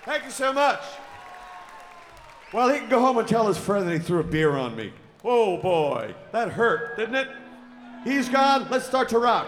Thank you so much. Well, he can go home and tell his friend that he threw a beer on me. Oh boy, that hurt, didn't it? He's gone, let's start to rock.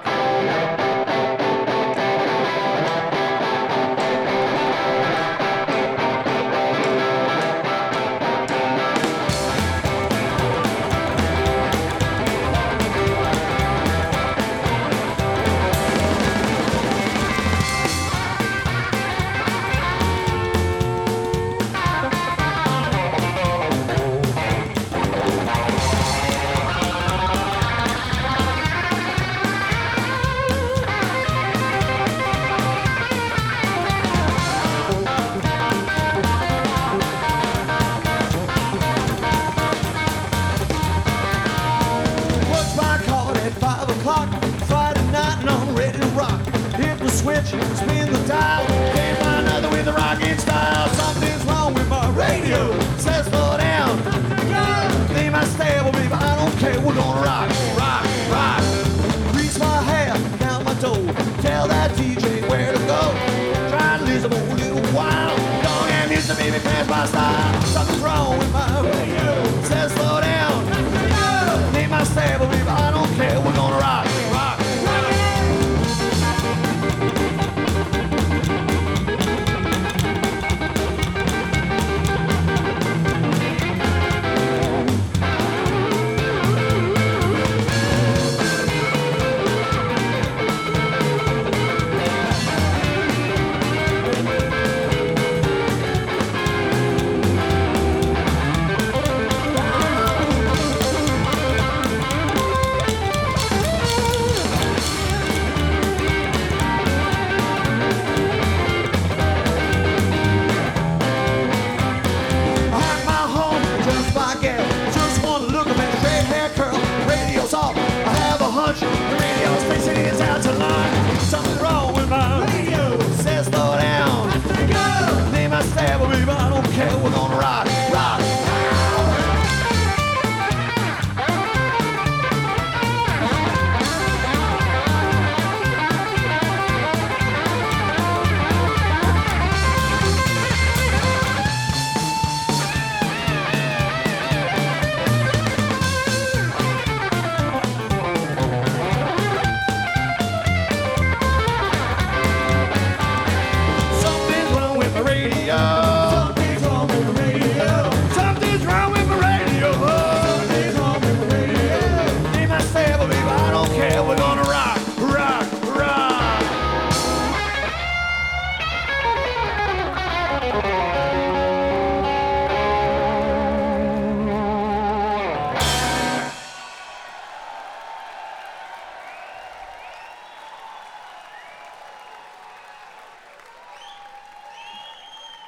Switch, spin the dial. Can't find another with a rockin' style. Something's wrong with my radio. Says slow down. They might stable me, but I don't care. We're gonna rock, rock, rock. Grease my hair, count my dough. Tell that DJ where to go. Try to listen for a little while. Don't get music, baby, pass my style. Something's wrong with my